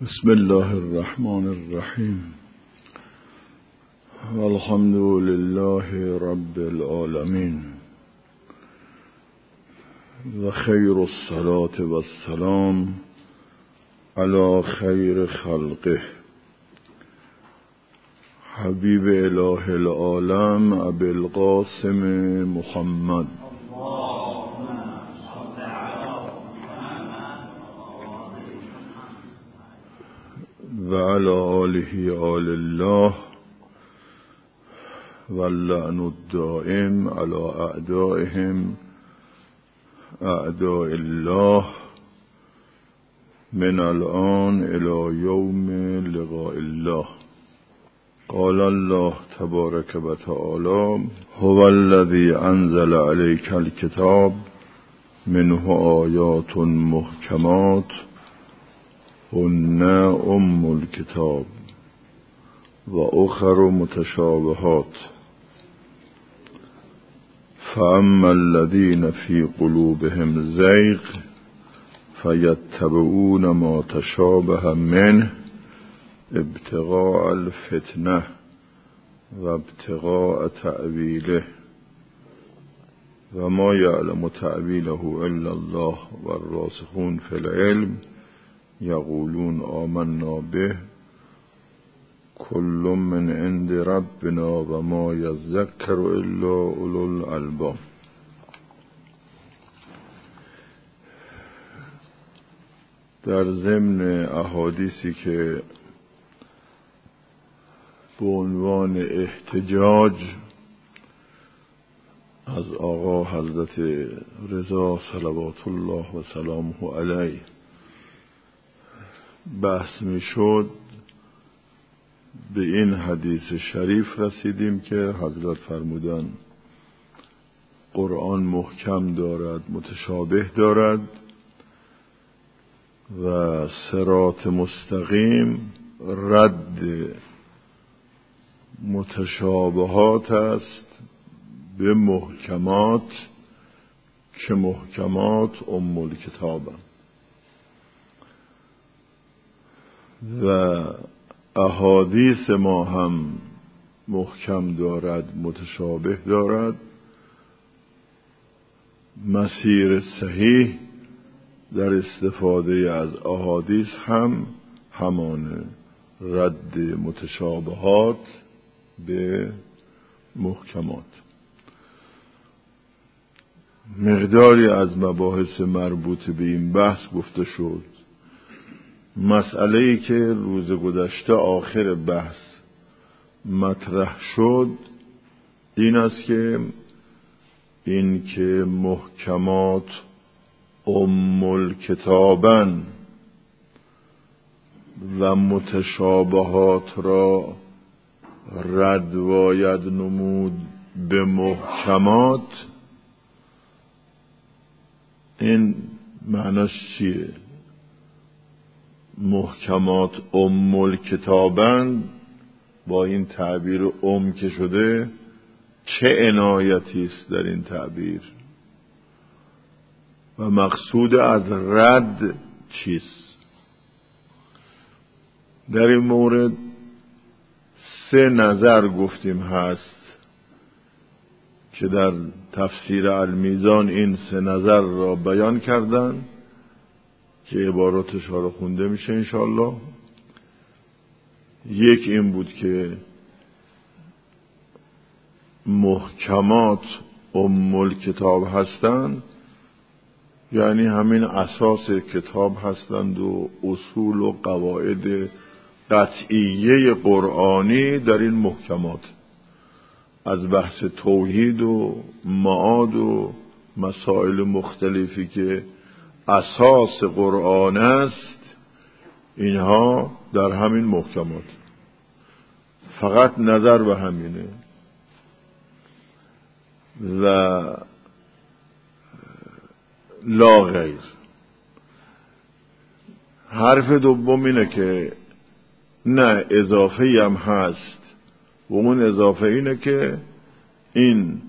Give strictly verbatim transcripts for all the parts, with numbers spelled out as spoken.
بسم الله الرحمن الرحیم والحمد لله رب العالمین و خیر الصلاة و السلام علی خیر خلقه حبیب اله العالم ابی القاسم محمد و علی آله آل الله و اللعن الدائم علی اعدائهم اعداء الله من الان الى یوم لقاء الله. قال الله تبارک و تعالی هو الذی انزل علیک الکتاب منه آیات محکمات هن ام الکتاب و اخر متشابهات فاما الذین فی قلوبهم زیغ فیتبعون ما تشابه منه ابتغاء الفتنه و ابتغاء تأویله و ما یعلم تأویله الا الله و الراسخون فی العلم یقولون آمنا به کل من عند ربنا و ما یذکر الا اولو الالباب. در ضمن احادیثی که به عنوان احتجاج از آقا حضرت رضا صلوات الله و سلامه علیه بحث می شد، به این حدیث شریف رسیدیم که حضرت فرمودن قرآن محکم دارد، متشابه دارد و صراط مستقیم رد متشابهات است به محکمات که محکمات ام الکتابند و احادیث ما هم محکم دارد، متشابه دارد. مسیر صحیح در استفاده از احادیث هم همان رد متشابهات به محکمات. مقداری از مباحث مربوط به این بحث گفته شد. مسئله‌ای که روز گذشته آخر بحث مطرح شد این است که این که محکمات ام الکتابن و متشابهات را رد باید نمود به محکمات، این معناش چیه؟ محکمات ام الکتابند، با این تعبیر ام که شده چه عنایتی است در این تعبیر و مقصود از رد چیست؟ در این مورد سه نظر گفتیم هست که در تفسیر المیزان این سه نظر را بیان کردن که عباراتش ها رو خونده میشه انشاءالله. یک این بود که محکمات ام الکتاب هستند، یعنی همین اساس کتاب هستند و اصول و قواعد قطعیه قرآنی در این محکمات، از بحث توحید و معاد و مسائل مختلفی که اساس قرآن است، اینها در همین محکمات. فقط نظر به همینه. و لا غیر. حرف دوم اینه که نه، اضافه هم هست و اون اضافه اینه که این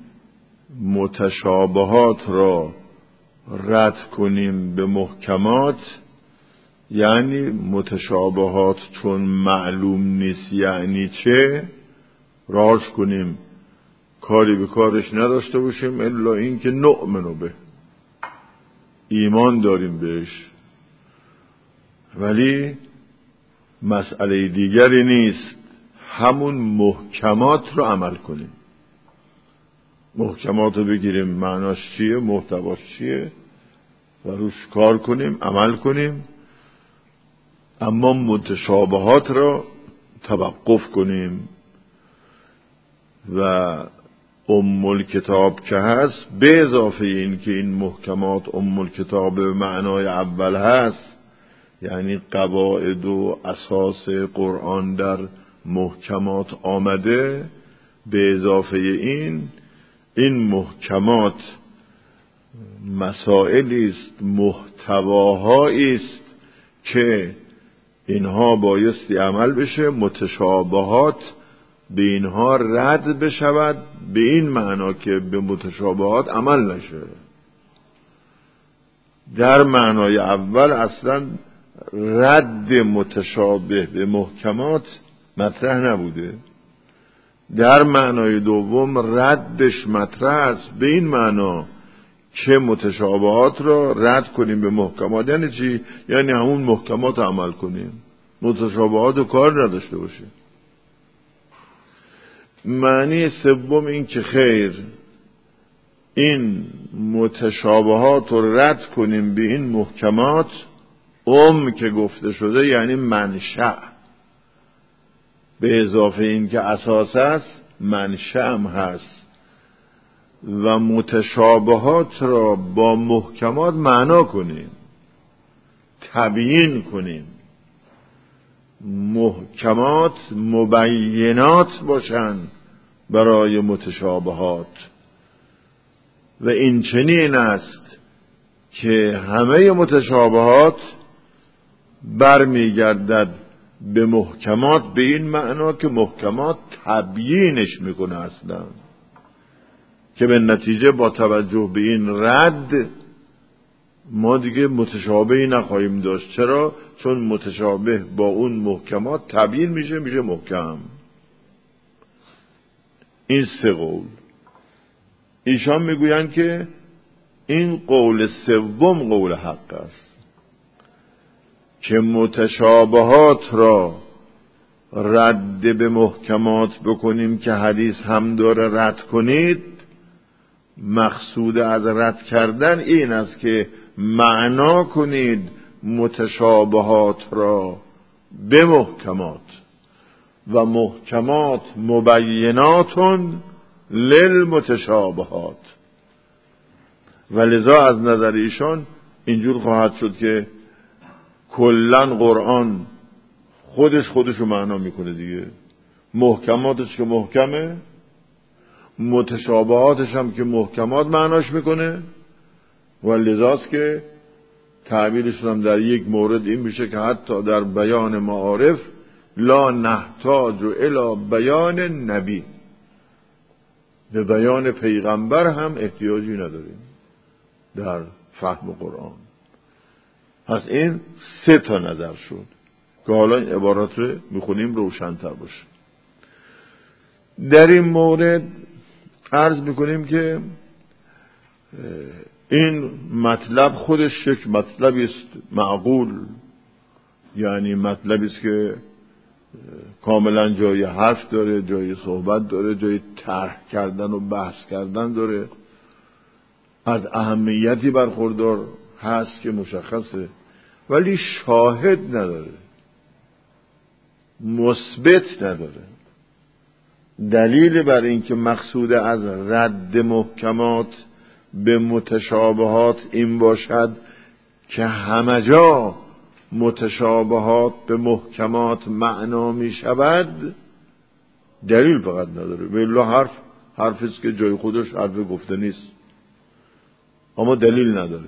متشابهات را رد کنیم به محکمات، یعنی متشابهات چون معلوم نیست یعنی چه، راش کنیم کاری به کارش نداشته باشیم الا این که نؤمنو به، ایمان داریم بهش. ولی مسئله دیگری نیست، همون محکمات رو عمل کنیم. محکمات رو بگیریم معناش چیه، محتواش چیه و روش کار کنیم، عمل کنیم. اما متشابهات رو توقف کنیم. و ام الکتاب که هست، به اضافه این که این محکمات ام الکتاب به معنای اول هست، یعنی قواعد و اساس قرآن در محکمات آمده، به اضافه این این محکمات مسائلی است، محتواهایی است که اینها بایستی عمل بشه، متشابهات به اینها رد بشود، به این معنا که به متشابهات عمل نشه. در معنای اول اصلا رد متشابه به محکمات مطرح نبوده، در معنای دوم ردش مطرح است، به این معنا که متشابهات را رد کنیم به محکمات. یعنی چی؟ یعنی همون محکمات عمل کنیم، متشابهات رو کار نداشته باشیم. معنی سوم این که خیر، این متشابهات رو رد کنیم به این محکمات. ام که گفته شده یعنی منشأ، به اضافه این که اساس است منشأ هم هست. و متشابهات را با محکمات معنا کنیم، تبیین کنیم. محکمات مبینات باشن برای متشابهات. و این چنین است که همه متشابهات برمیگردد به محکمات، به این معنا که محکمات تبیینش میکنه اصلا، که به نتیجه با توجه به این رد ما دیگه متشابهی نخواهیم داشت. چرا؟ چون متشابه با اون محکمات تبیین میشه، میشه محکم. این سه قول. ایشان میگویند که این قول سوم قول حق است که متشابهات را رد به محکمات بکنیم که حدیث هم داره رد کنید. مقصود از رد کردن این است که معنا کنید متشابهات را به محکمات و محکمات مبینات للمتشابهات. و لذا از نظر ایشان اینجور خواهد شد که کلن قرآن خودش خودشو معنا میکنه دیگه. محکماتش که محکمه، متشابهاتش هم که محکمات معناش میکنه. و لذاست که تعبیرشون هم در یک مورد این میشه که حتی در بیان معارف لا نحتاج الی بیان نبی، به بیان پیغمبر هم احتیاجی نداریم در فهم قرآن. پس این سه تا نظر شد که حالا این عبارات رو میخونیم روشن‌تر باشه. در این مورد عرض میکنیم که این مطلب خودش یک مطلبی است معقول، یعنی مطلبی است که کاملا جای حرف داره، جای صحبت داره، جای طرح کردن و بحث کردن داره، از اهمیتی برخوردار هست که مشخصه، ولی شاهد نداره، مثبت نداره. دلیل بر این که مقصود از رد محکمات به متشابهات این باشد که همه جا متشابهات به محکمات معنا می شود، دلیل فقط نداره. بالله حرف حرفیست که جای خودش حرف گفته نیست، اما دلیل نداره.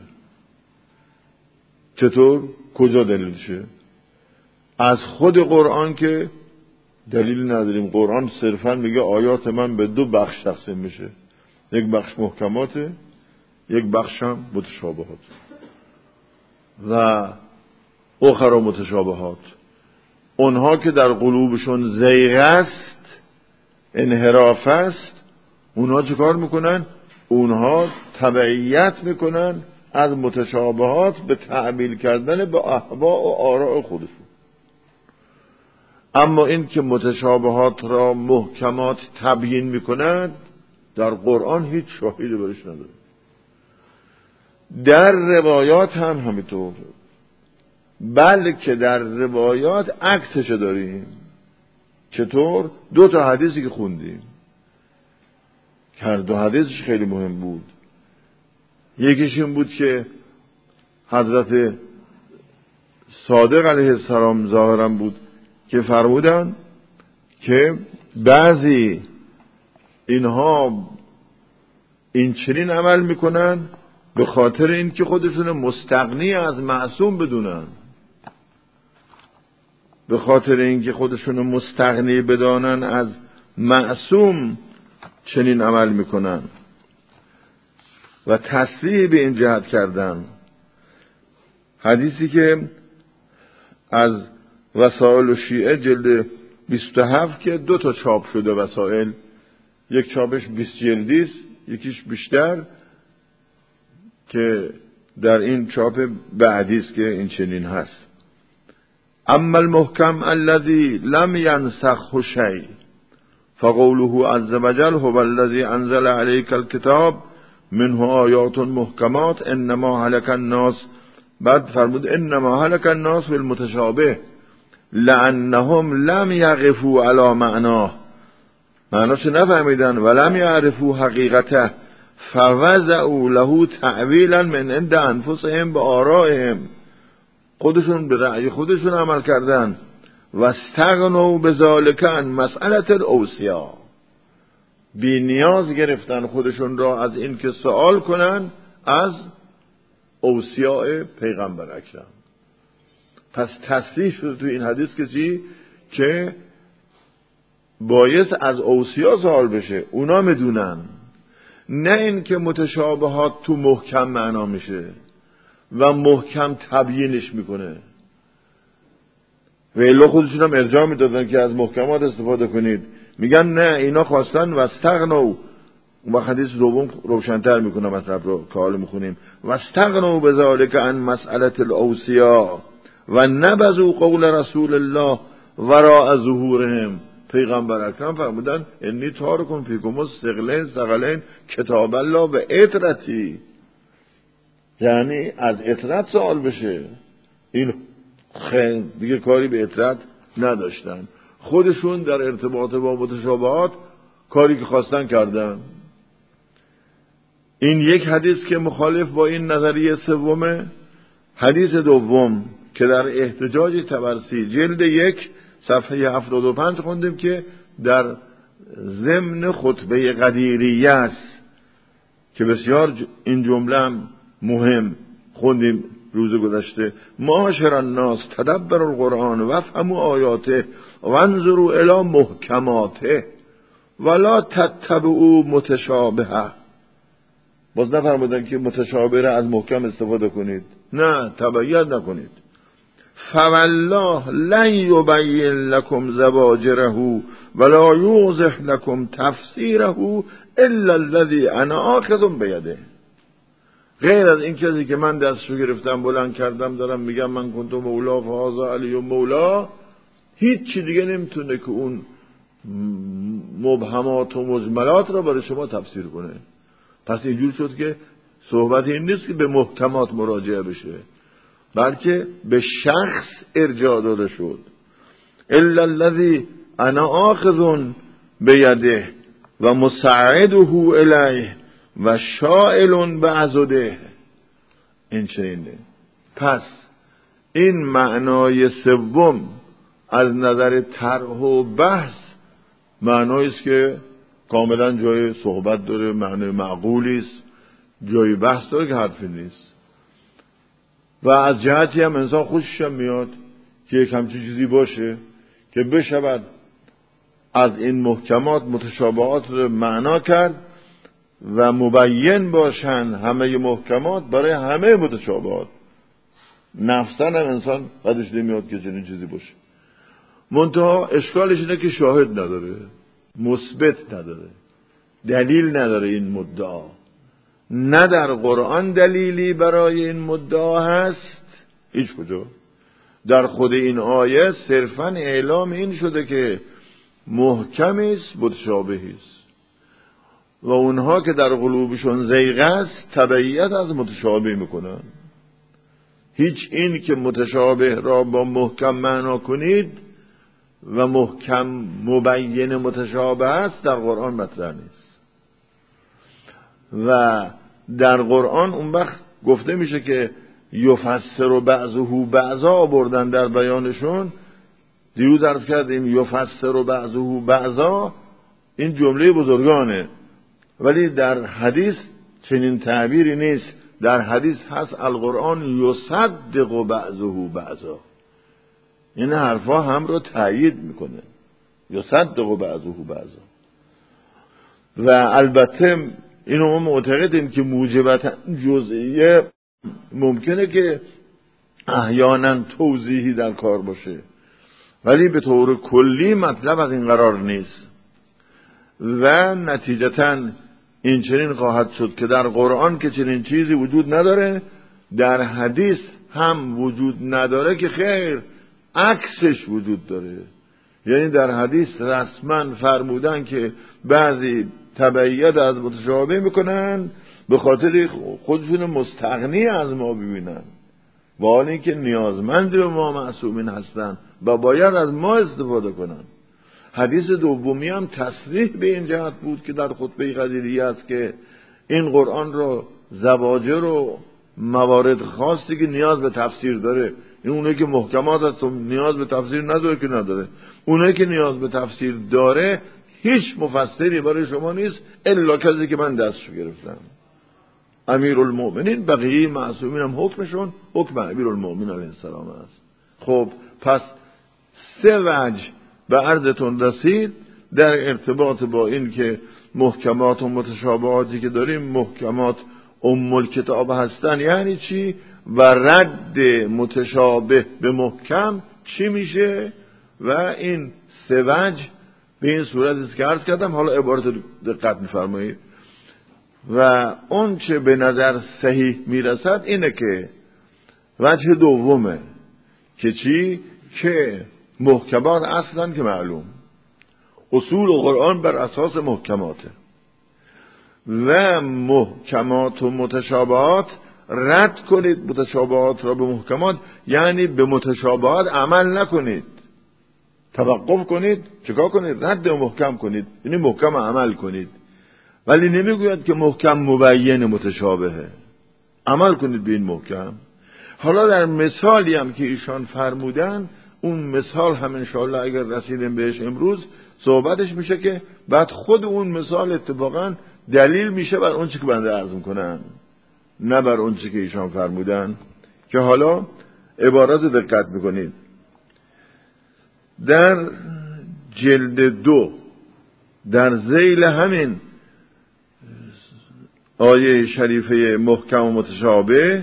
چطور؟ کجا دلیلشه؟ از خود قرآن که دلیل نداریم. قرآن صرفا میگه آیات من به دو بخش تقسیم میشه، یک بخش محکماته، یک بخش هم متشابهات. و اخر متشابهات، اونها که در قلوبشون زیغ است، انحراف است، اونها چه کار میکنن؟ اونها تبعیت میکنن از متشابهات به تعبیل کردن به اهوا و آراء خودشون. اما این که متشابهات را محکمات تبیین میکنند، در قرآن هیچ شاهدی برش نداره. در روایات هم همینطور، بلکه در روایات عکسش داریم. چطور؟ دو تا حدیثی که خوندیم که هر دو حدیثش خیلی مهم بود. یکیش این بود که حضرت صادق علیه السلام ظاهرا بود که فرمودن که بعضی اینها این چنین عمل میکنن به خاطر اینکه خودشون مستغنی از معصوم بدونن، به خاطر اینکه خودشون مستغنی بدانن از معصوم چنین عمل میکنن و تصریح به این جهت کردن. حدیثی که از وسائل و شیعه جلد بیست و هفت که دو تا چاپ شده وسائل، یک چاپش بیست جلدی است، یکیش بیشتر، که در این چاپ بعدی است که این چنین هست: اما المحکم الذی لم ینسخه شیء فقوله عز وجل هو الذی انزل علیک الکتاب منه آیات محکمات انما هلك الناس. بعد فرمود انما هلك الناس بالمتشابه لانهم لم یقفوا علی معناه، معناش نفهمیدن، ولم یعرفوا حقیقته فوضعوا له تعویلا من عند انفسهم بآرائهم، خودشون به رأی خودشون عمل کردن. و استغنوا بذلک عن مسئله الاوصیا، بی نیاز گرفتن خودشون را از این که سوال کنن از اوصیاء پیغمبر اکرم. پس تصریح شده تو این حدیث که چی؟ که بایست از اوصیا سوال بشه، اونا میدونن، نه این که متشابهات تو محکم معنا میشه و محکم تبیینش میکنه. و الا خودشون هم ارجاع میدادن که از محکمات استفاده کنید، میگن نه، اینا خواستن و استغنوا. و حدیث دوم روشن‌تر میکنه مطلب رو که حالا میخونیم: و استغنوا بذلک عن مسئله الاوصیا و نبذوا قول رسول الله وراء ظهورهم. پیغمبر اکرم فرمودن انی تارکم فیکم الثقلین ثقلین کتاب الله و عترتی، یعنی از عترت سوال بشه. این خیلی دیگه کاری به عترت نداشتن، خودشون در ارتباط با متشابهات کاری که خواستن کردن. این یک حدیث که مخالف با این نظریه سومه. حدیث دوم که در احتجاج طبرسی جلد یک صفحه هفتاد و پنج خوندیم که در ضمن خطبه قدیریه است که بسیار این جمله هم مهم خوندیم روز گذشته: معاشر الناس تدبروا القرآن وافهموا آیاته وانظروا الی محکماته ولا تتبعوا متشابهه. باز نفرمودن که متشابه را از محکم استفاده کنید، نه، تبعیت نکنید. فوالله لن یبین لکم زواجره ولا یوضح لکم تفسیره الا الذی انا آخذ بیده. غیر از این کسی که من دستشو گرفتم بلند کردم دارم میگم من کنتم مولا فهذا علی مولا، هیچ چی دیگه نمیتونه که اون مبهمات و مجملات را برای شما تفسیر کنه. پس اینجور شد که صحبت این نیست که به محکمات مراجعه بشه، بلکه به شخص ارجاع داده شد. الا الذی انا آخذ بیده و مساعده الیه و شائل بعضده. این چنینه. پس این معنای سوم از نظر طرح و بحث معنایی است که کاملا جای صحبت داره، معنی معقولی است، جای بحث داره که حرفی نیست. و از جهتی هم انسان خوشش میاد که یک همچین چیزی باشه که بشود از این محکمات متشابهات رو معنا کرد و مبین باشن همه محکمات برای همه متشابهات. نفساً هم انسان قدش نمیاد که چنین چیزی باشه. منتها اشکالش اینه که شاهد نداره، مثبت نداره، دلیل نداره این مدعا. نه در قرآن دلیلی برای این مدعا هست، هیچ کجا. در خود این آیه صرفاً اعلام این شده که محکمی است، متشابهی است و اونها که در قلوبشون زیغ است تبعیت از متشابه میکنن. هیچ این که متشابه را با محکم معنا کنید و محکم مبین متشابه است در قرآن مطرح نیست. و در قرآن اون وقت گفته میشه که یفسر بعضه بعضا آوردن در بیانشون. دیروز عرض کردیم یفسر بعضه بعضا این جمله بزرگانه، ولی در حدیث چنین تعبیری نیست. در حدیث هست القرآن یصدق بعضه بعضا، این حرفا هم رو تایید میکنه، یصدق بعضه بعضا. و البته اینو ما معتقدیم که موجبت جزئیه ممکنه که احیانا توضیحی در کار باشه، ولی به طور کلی مطلب از این قرار نیست. و نتیجتاً این چنین خواهد شد که در قرآن که چنین چیزی وجود نداره، در حدیث هم وجود نداره که خیر عکسش وجود داره. یعنی در حدیث رسما فرمودن که بعضی تبعیت از متشابه میکنن به خاطر خودشون مستغنی از ما ببینن، و حال اینکه نیازمند به ما معصومین هستن و باید از ما استفاده کنن. حدیث دومی هم تصریح به این جهت بود که در خطبه قدیریه است که این قرآن رو زواجر و موارد خاصی که نیاز به تفسیر داره، این اونه که محکمات هست نیاز به تفسیر نداره که نداره، اونه که نیاز به تفسیر داره هیچ مفسری برای شما نیست الا کسی که من دستشو گرفتم. امیرالمؤمنین بقیه معصومین هم حکمشون حکم امیرالمؤمنین علیه السلام است. خب پس سه وجه به عرضتون رسید در ارتباط با این که محکمات و متشابهاتی که داریم محکمات ام الکتاب هستن یعنی چی و رد متشابه به محکم چی میشه. و این سه وجه به این صورت است که عرض کردم. حالا عبارت دقت می‌فرمایید. و اون چه به نظر صحیح میرسد اینه که وجه دومه که چی که محکمات اصلا که معلوم اصول قرآن بر اساس محکماته و محکمات و متشابهات رد کنید متشابهات را به محکمات، یعنی به متشابهات عمل نکنید، توقف کنید. چیکار کنید؟ رد و محکم کنید، یعنی محکم عمل کنید. ولی نمیگوید که محکم مبین متشابهه، عمل کنید به این محکم. حالا در مثالی هم که ایشان فرمودن، اون مثال هم انشاءالله اگر رسیدیم بهش امروز صحبتش میشه که بعد خود اون مثال اتفاقا دلیل میشه بر اون چی که بنده عرض میکنم، نه بر اون چی که ایشان فرمودن. که حالا عبارات دقت میکنید. در جلد دو در ذیل همین آیه شریفه محکم و متشابه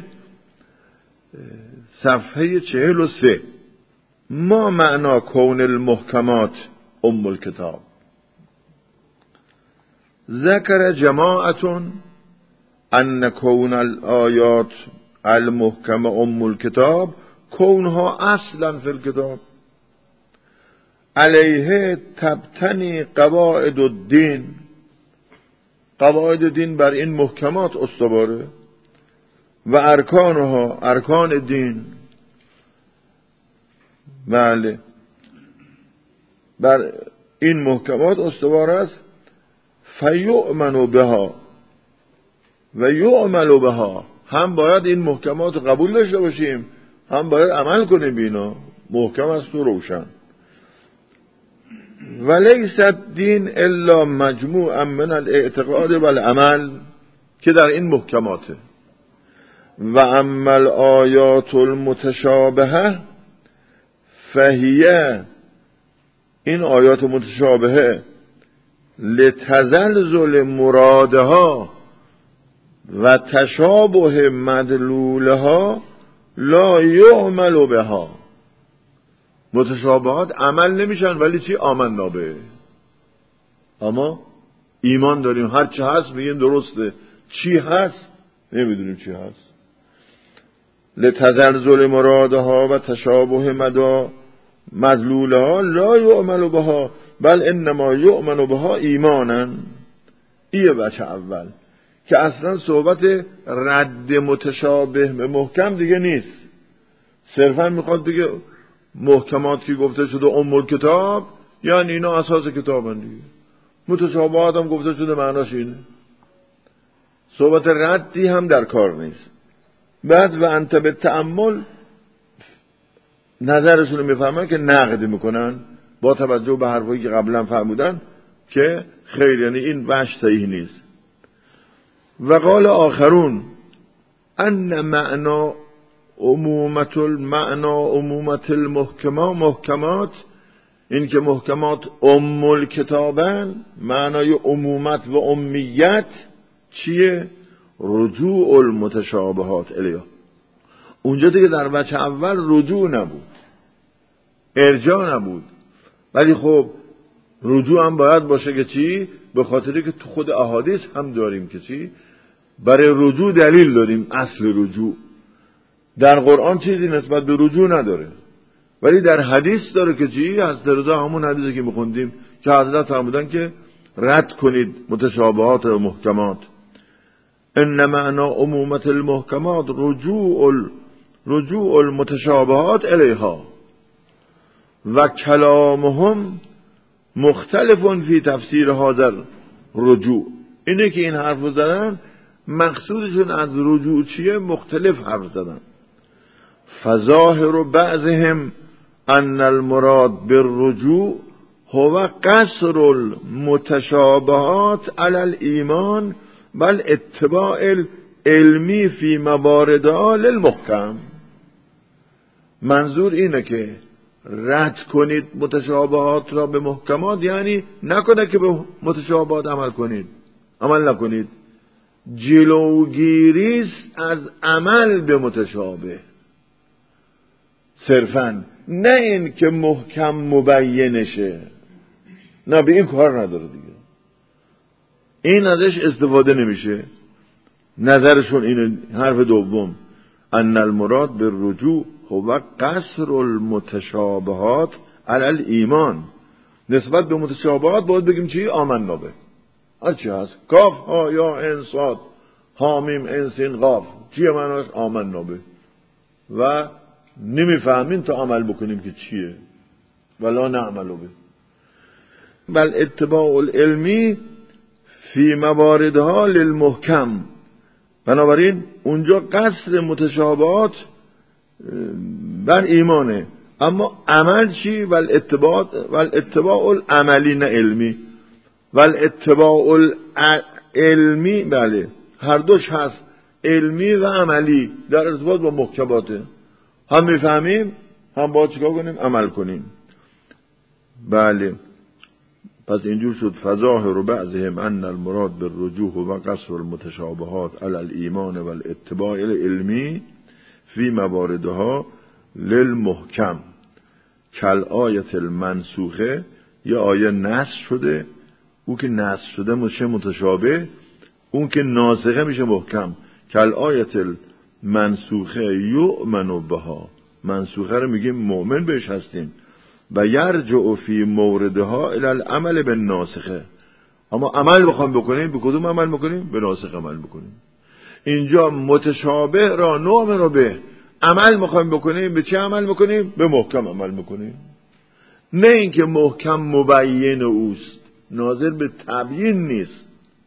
صفحه چهل و سه ما معنا کون المحکمات ام الکتاب ذکر جماعتون ان کون الآیات المحکم ام الکتاب کونها اصلا فی الکتاب علیه تبتنی قواعد الدین. قواعد دین بر این محکمات استواره و ارکانها ارکان دین بله بر این محکمات استوار است. فیؤمن بها و یعمل بها، هم باید این محکمات رو قبول داشته باشیم هم باید عمل کنیم بینا. محکم است و روشن. ولیس الدین الا مجموعا من الاعتقاد والعمل که در این محکماته. و اما الآیات المتشابهه فهیه، این آیات متشابهه لتزلزل مرادها و تشابه مدلولها لا یعمل بها، متشابهات عمل نمیشن ولی چی؟ آمنا به. اما ایمان داریم هر چی هست میگیم درسته، چی هست نمیدونیم چی هست. لتزلزل مرادها و تشابه مدا مدلولها لا یعمل بها بل انما یؤمن بها ایمانا. ایه بچه اول که اصلا صحبت رد متشابه به محکم دیگه نیست، صرفا میخواد بگه محکمات که گفته شده ام الکتاب یعنی اینا اساس کتابن دیگه، متشابهات هم گفته شده معناش اینه، صحبت ردی هم در کار نیست. بعد و انت به تأمل نظرشون رو میفهمن که نقد میکنن با توجه به حرفایی که قبلا فرمودن که خیر، یعنی این وجه صحیح نیست. و قال آخرون ان معنا عمومت المعنا عمومت المحکمات محکمات، این که محکمات ام الکتابن، معنای عمومت و امیت چیه؟ رجوع المتشابهات الیها. اونجا دیگه در بچه اول رجوع نبود، ارجاع نبود، ولی خب رجوع هم باید باشه که چی؟ به خاطری که تو خود احادیث هم داریم که چی؟ برای رجوع دلیل داریم. اصل رجوع در قرآن چیزی نسبت به رجوع نداره، ولی در حدیث داره که چی؟ حضرت رضا همون حدیثی که میخوندیم که حضرت فرمودن که رد کنید متشابهات و محکمات. ان معنا عمومت المحکمات رجوع رجوع المتشابهات الیها و کلامهم مختلف فی تفسیر هذا رجوع. اینه که این حرف زدن مقصودشون از رجوع چیه؟ مختلف حرف زدن. فظاهر بعضهم ان المراد بالرجوع هو قصر المتشابهات علی الایمان بل اتباع العلمی فی مواردها للمحکم. منظور اینه که رد کنید متشابهات را به محکمات، یعنی نکنه که به متشابهات عمل کنید، عمل نکنید، جلوگیریست از عمل به متشابه صرفا، نه این که محکم مبینشه، نه به این کار نداره دیگه، این ازش استفاده نمیشه. نظرشون اینه، حرف دوم، ان المراد بالرجوع هو قصر المتشابهات علی الایمان. نسبت به متشابهات باید بگیم چی؟ آمنا به. هر چی هست کاف ها یا انصاد حامیم انسین قاف چیه معناش؟ آمنا به. و نمیفهمین تا عمل بکنیم که چیه، ولا نعمل به. بل اتباع العلمی فی مواردها للمحکم. بنابراین اونجا قصر متشابهات بر ایمانه، اما عمل چی؟ ول اتباع ول اتباع العملی، نه علمی. ول اتباع العلمی، بله هر دوش هست، علمی و عملی در ارتباط با محکماته، هم میفهمیم هم باید چیکار کنیم؟ عمل کنیم. بله پس اینجور شد فظاهر بعضهم ان المراد بالرجوع و قصر المتشابهات علی الایمان و الاتباع العلمی فی مواردها للمحکم کل آیت المنسوخه. یه آیه نسخ شده، اون که نسخ شده میشه متشابه، اون که ناسخه میشه محکم. کل آیت المنسوخه یؤمن بها، منسوخه رو میگیم مؤمن بهش هستیم. و یرجع فی موردها الی العمل بالناسخه، اما عمل بخوام بکنیم به کدوم عمل بکنیم؟ به ناسخ عمل بکنیم. اینجا متشابه را نؤمن رو به عمل میخوایم بکنیم، به چه عمل بکنیم؟ به محکم عمل بکنیم، نه اینکه محکم مبین اوست، ناظر به تبیین نیست.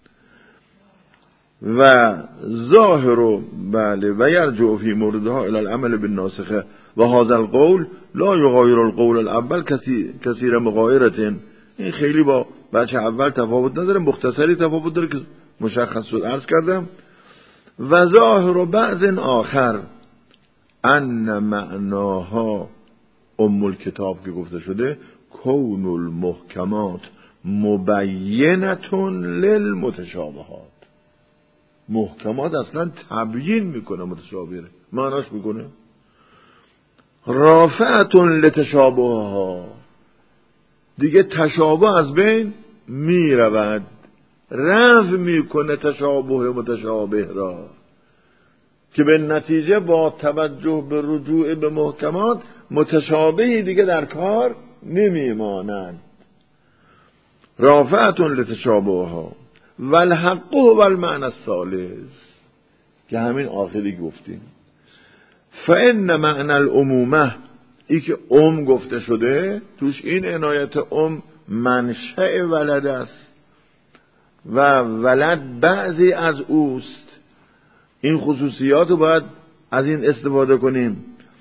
و ظاهر بله و یرجع فی موردها الی العمل بالناسخه و هذا القول لا یغایر القول الاول کثیر مغایرة. این خیلی با بچه اول تفاوت نداره، مختصری تفاوت داره که مشخص شد عرض کردم. و ظاهر بعض آخر ان معناها ام الکتاب که گفته شده کون المحکمات مبینتون للمتشابهات. محکمات اصلا تبیین میکنه متشابه، معناش میکنه رافعتون لتشابهها، دیگه تشابه از بین می رود، رفع می کنه تشابه متشابه را، که به نتیجه با توجه به رجوع به محکمات متشابهی دیگه در کار نمی ماند. رافعتون لتشابهها والحق و المعنى الثالث، که همین آخری گفتیم. فان معنى العمومه، ای که ام گفته شده توش این عنایت ام منشأ ولد است و ولد بعضی از اوست. این خصوصیات رو باید از این استفاده کنیم.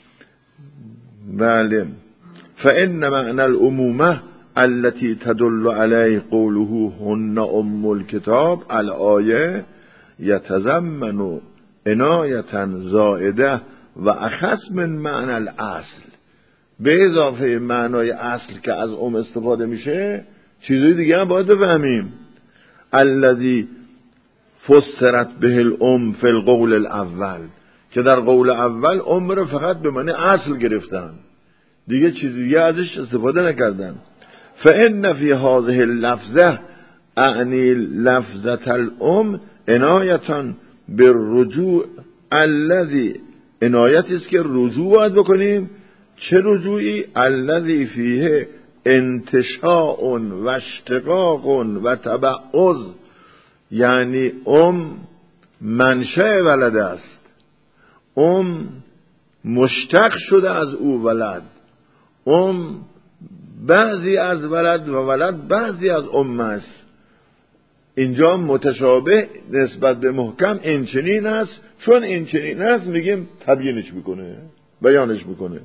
بله. فان معنى العمومه التي تدل عليه قوله هن ام الكتاب الآیه یتضمن عنایة زائده و اخص من معنی الاصل، به اضافه معنای اصل که از ام استفاده میشه چیزای دیگه هم باید بفهمیم. الذي فسرت به الام فی القول الاول، که در قول اول ام رو فقط به معنی اصل گرفتن، دیگه چیزی دیگه ازش استفاده نکردن. فإن فی هذه اللفظه اعنی لفظة الام عنایة بالرجوع الذي، عنایت است که رجوع باید بکنیم. چه رجوعی؟ الذی فیه انتشاء و اشتقاق و تبعض، یعنی ام منشأ ولد است، ام مشتق شده از او ولد، ام بعضی از ولد و ولد بعضی از ام است. اینجا متشابه نسبت به محکم این چنین است، چون این چنین است میگیم تبیینش میکنه، بیانش میکنه.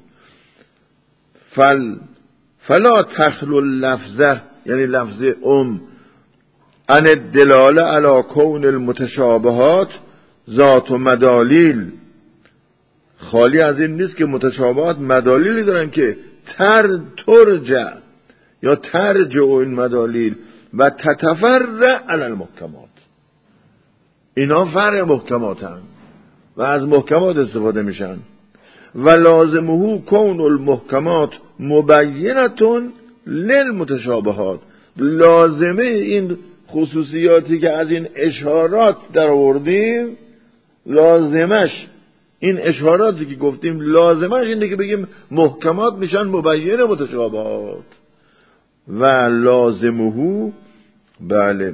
فل فلا تخلو اللفظه، یعنی لفظ ام، عن الدلاله علی کون المتشابهات ذات و مدالیل، خالی از این نیست که متشابهات مدالیلی دارن که تر ترجع یا ترجع این مدالیل و تتفرع علی المحکمات، اینا فرع محکمات هم و از محکمات استفاده میشن. و لازمه کون المحکمات مبینتون للمتشابهات، لازمه این خصوصیاتی که از این اشارات در آوردیم، لازمش این اشاراتی که گفتیم لازمش اینه که بگیم محکمات میشن مبین متشابهات. و لازمه، بله،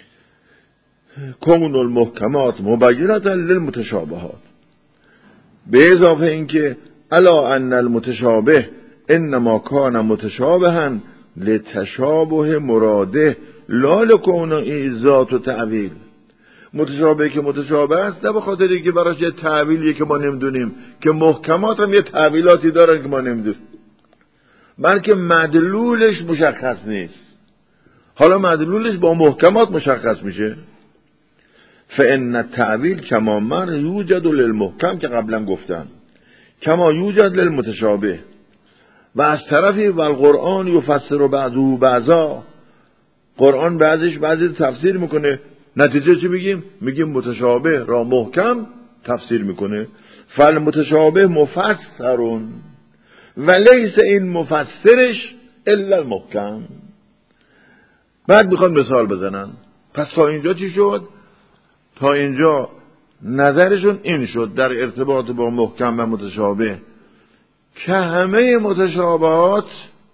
کون المحکمات مبینتا للمتشابهات، به اضافه اینکه الا ان المتشابه انما کان متشابها لتشابه مراده لا لکون ذات و تعویل. متشابه که متشابه است نه به خاطر اینکه براش یه تعویلیه که ما نمیدونیم، که محکمات هم یه تعویلاتی دارن که ما نمیدونیم، بلکه مدلولش مشخص نیست. حالا مدلولش با محکمات مشخص میشه. فان التعویل کما مر یوجد للمحکم، که قبلا گفتم، کما یوجد للمتشابه. و از طرفی و القرآن یفسر بعضه بعضا، قرآن بعضش بعضی تفسیر میکنه، نتیجه چی میگیم؟ میگیم متشابه را محکم تفسیر میکنه. فالمتشابه مفسرون و لیس این مفسرش الا المحکم. بعد میخوان مثال بزنن. پس تا اینجا چی شد؟ تا اینجا نظرشون این شد در ارتباط با محکم و متشابه که همه متشابهات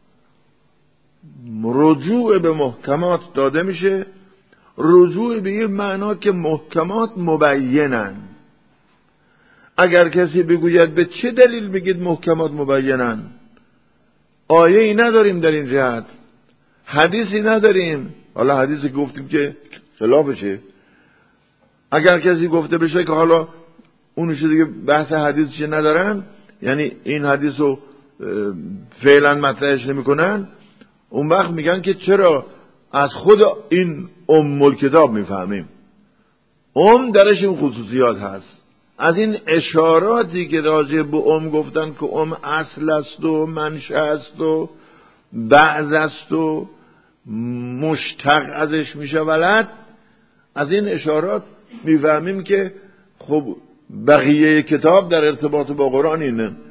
رجوع به محکمات داده میشه، رجوع به این معنا که محکمات مبینن. اگر کسی بگوید به چه دلیل بگید محکمات مبینن، آیه ای نداریم در این جهت، حدیثی نداریم، حالا حدیثی گفتیم که خلافشه. اگر کسی گفته بشه که حالا اونش دیگه بحث حدیثش ندارن، یعنی این حدیث رو فعلا مطرحش نمی کنن، اون وقت میگن که چرا از خود این ام الکتاب میفهمیم، ام درش این خصوصیات هست. از این اشاراتی که راجع به ام گفتن که ام اصل است و منشأ است و بعض است و مشتق ازش میشه ولد، از این اشارات میفهمیم که خب بقیه کتاب در ارتباط با قرآن اینه.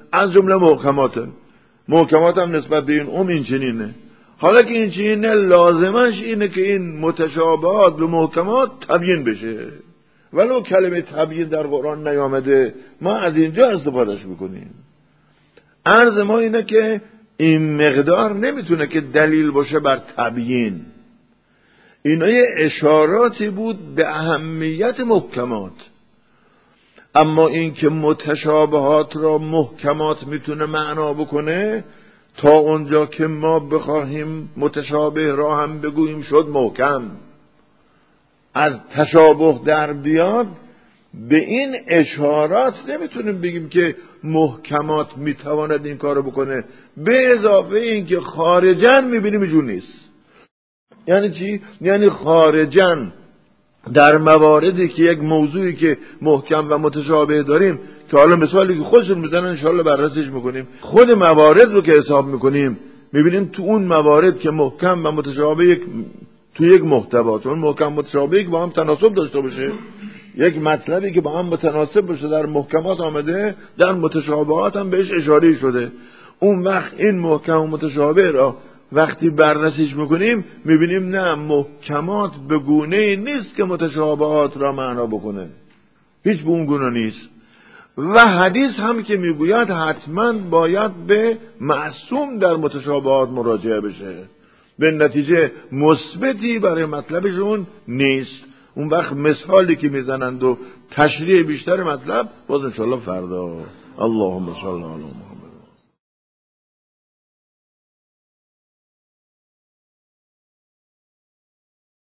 از جمله محکماته. محکمات هم نسبت به این ام این چنینه. حالا که این چنینه لازمش اینه که این متشابهات به محکمات تبیین بشه، ولو کلمه تبیین در قرآن نیامده ما از اینجا استفادهش میکنیم. عرض ما اینه که این مقدار نمیتونه که دلیل باشه بر تبیین. اینا یه اشاراتی بود به اهمیت محکمات. اما این که متشابهات را محکمات میتونه معنا بکنه، تا اونجا که ما بخواهیم متشابه را هم بگوییم شد محکم. از تشابه در بیاد به این اشارات نمیتونیم بگیم که محکمات میتواند این کارو بکنه. به اضافه این که خارجاً میبینیم اینجور نیست. یعنی چی؟ یعنی خارجاً در مواردی که یک موضوعی که محکم و متشابه داریم، که حالا مثالی که خودشون میزنن انشاءالله بررسیش میکنیم، خود موارد رو که حساب میکنیم میبینیم تو اون موارد که محکم و متشابه یک تو یک محتوا، چون محکم متشابه که با هم تناسب داشته باشه، یک مطلبی که با هم متناسب باشه در محکمات آمده، در متشابهات هم بهش اشاره شده. اون وقت این محکم و متشابه را وقتی بررسیش میکنیم میبینیم نه، محکمات به گونه نیست که متشابهات را معنا بکنه، هیچ به اون گونه نیست. و حدیث هم که میگوید حتما باید به معصوم در متشابهات مراجعه بشه، به نتیجه مثبتی برای مطلبشون نیست. اون وقت مثالی که میزنند و تشریح بیشتر مطلب باز انشاءالله فردا. اللهم صل علی محمد.